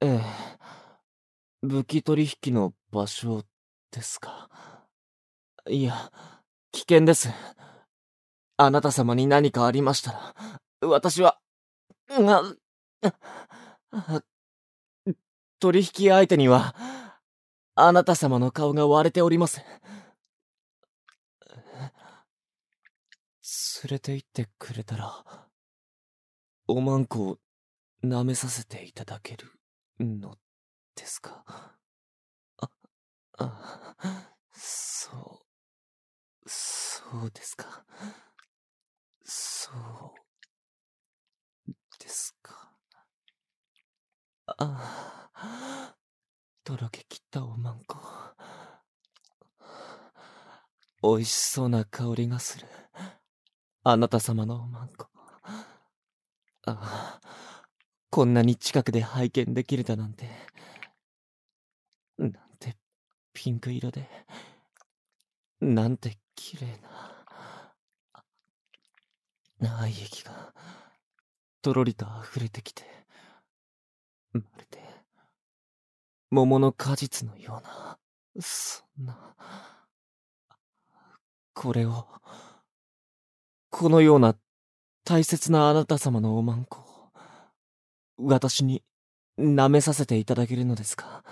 ええ、武器取引の場所ですか。いや、危険です。あなた様に何かありましたら、私は、が、あ取引相手には、あなた様の顔が割れております。連れて行ってくれたら、おまんこを舐めさせていただけるのですか。そうですか。そうですか。とろけきったおまんこ。美味しそうな香りがする。あなた様のおまんこ。こんなに近くで拝見できるだなんて。なんてピンク色で。なんて綺麗な愛液が、とろりと溢れてきて、まるで、桃の果実のような、そんな、これを、このような大切なあなた様のおまんこを、私に舐めさせていただけるのですか。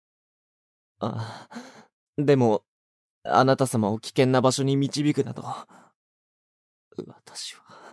でも、あなた様を危険な場所に導くなど、私は。